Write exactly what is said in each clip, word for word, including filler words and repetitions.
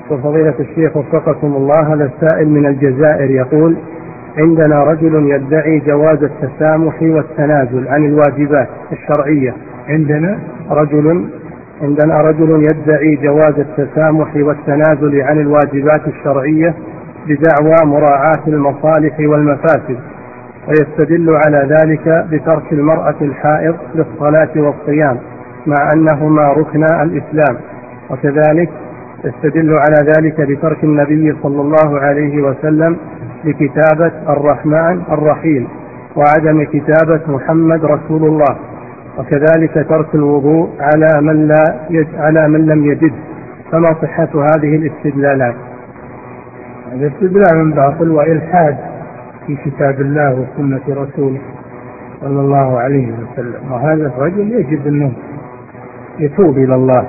فضيلة الشيخ وفقكم الله، هذا السائل من الجزائر يقول: عندنا رجل يدعي جواز التسامح والتنازل عن الواجبات الشرعية. عندنا رجل عندنا رجل يدعي جواز التسامح والتنازل عن الواجبات الشرعية بدعوى مراعاة المصالح والمفاسد، ويستدل على ذلك بترك المرأة الحائض للصلاة والصيام مع أنهما ركنا الإسلام، وكذلك يستدل على ذلك بترك النبي صلى الله عليه وسلم لكتابة الرحمن الرحيم وعدم كتابة محمد رسول الله، وكذلك ترك الوضوء على من لا يج... على من لم يجد. فما صحة هذه الاستدلالات؟ الاستدلال باطل وإلحاد في كتاب الله وسنة رسوله صلى الله عليه وسلم، وهذا الرجل يجب أنه يتوب إلى الله،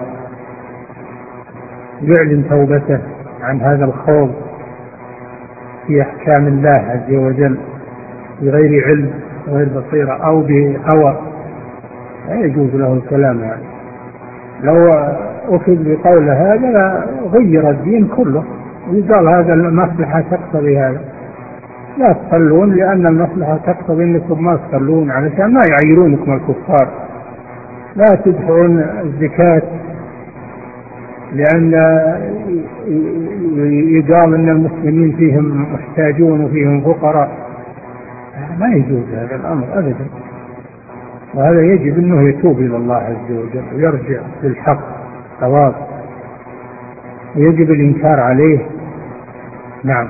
يعلن توبته عن هذا الخوض في أحكام الله عز وجل بغير علم وغير بصيرة أو بهوى. لا يجوز له الكلام يعني. لو أخذ بقول هذا غير الدين كله، ويقال هذا المصلحة تقتضي هذا. لا تصلون لأن المصلحة تقتضي أنكم ما تصلون علشان ما يعيرونكم الكفار. لا تدفعون الزكاة لأن يقال أن المسلمين فيهم محتاجون وفيهم فقراء. ما يجوز هذا الأمر أبدا، وهذا يجب أنه يتوب إلى الله عز وجل ويرجع للحق صواب، ويجب الإنكار عليه. نعم.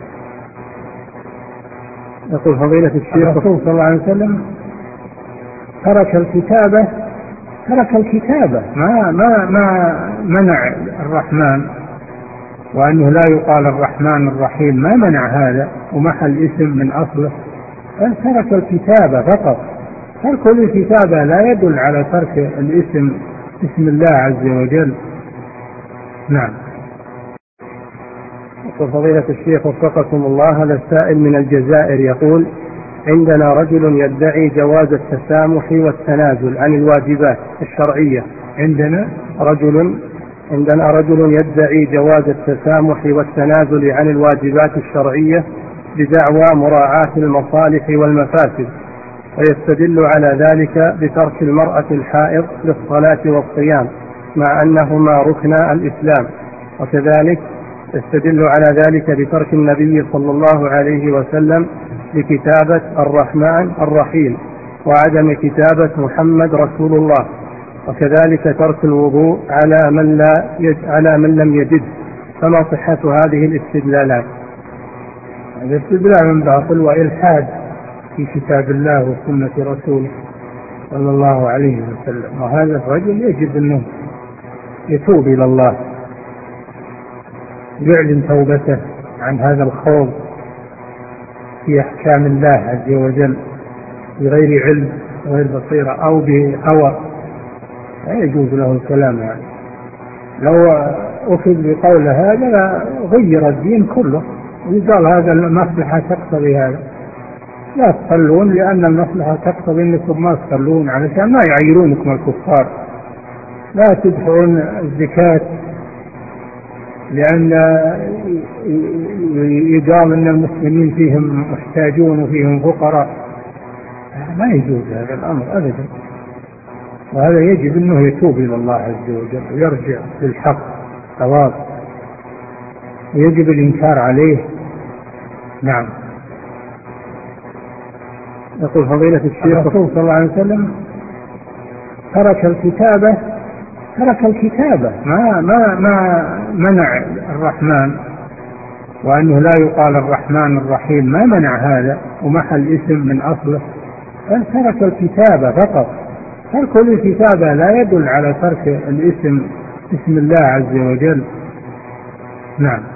يقول فضيلة الشيخ: الرسول صلى الله عليه وسلم ترك الكتابة ترك الكتابة ما ما ما منع الرحمن، وأنه لا يقال الرحمن الرحيم ما منع هذا ومحى الاسم من أصله، بل ترك الكتابة فقط. ترك الكتابة لا يدل على ترك الاسم اسم الله عز وجل. نعم. يقول فضيلة الشيخ وفقكم الله، هذا السائل من الجزائر يقول: عندنا رجل يدعي جواز التسامح والتنازل عن الواجبات الشرعية. عندنا رجل عندنا رجل يدعي جواز التسامح والتنازل عن الواجبات الشرعية بدعوى مراعاة المصالح والمفاسد، ويستدل على ذلك بترك المرأة الحائض للصلاة والصيام مع أنهما ركنا الإسلام، وكذلك يستدل على ذلك بترك النبي صلى الله عليه وسلم لكتابة الرحمن الرحيم وعدم كتابة محمد رسول الله، وكذلك ترك الوضوء على من لا يج... على من لم يجد. فما صحة هذه الاستدلالات؟ الاستدلال باطل وإلحاد في كتاب الله وسنة رسوله صلى الله عليه وسلم، وهذا الرجل يجب أنه يتوب إلى الله، يعلن توبته عن هذا الخوض في أحكام الله عز وجل بغير علم وغير بصيرة أو بهوى. لا يجوز له الكلام يعني. لو أخذ بقول هذا غير الدين كله، ويقال هذا المصلحة تقتضي هذا. لا تصلون لأن المصلحة تقتضي أنكم ما تصلون علشان ما يعيرونكم الكفار. لا تدفعون الزكاة لأن يقال أن المسلمين فيهم محتاجون وفيهم فقراء. ما يجوز هذا الأمر أبدا، وهذا يجب أنه يتوب إلى الله عز وجل ويرجع للحق صواب، ويجب الإنكار عليه. نعم. يقول فضيلة الشيخ: الرسول صلى الله عليه وسلم ترك الكتابة ترك الكتابة ما ما ما منع الرحمن، وأنه لا يقال الرحمن الرحيم ما منع هذا ومحى الاسم من أصله، بل ترك الكتابة فقط. ترك الكتابة لا يدل على ترك الاسم اسم الله عز وجل. نعم.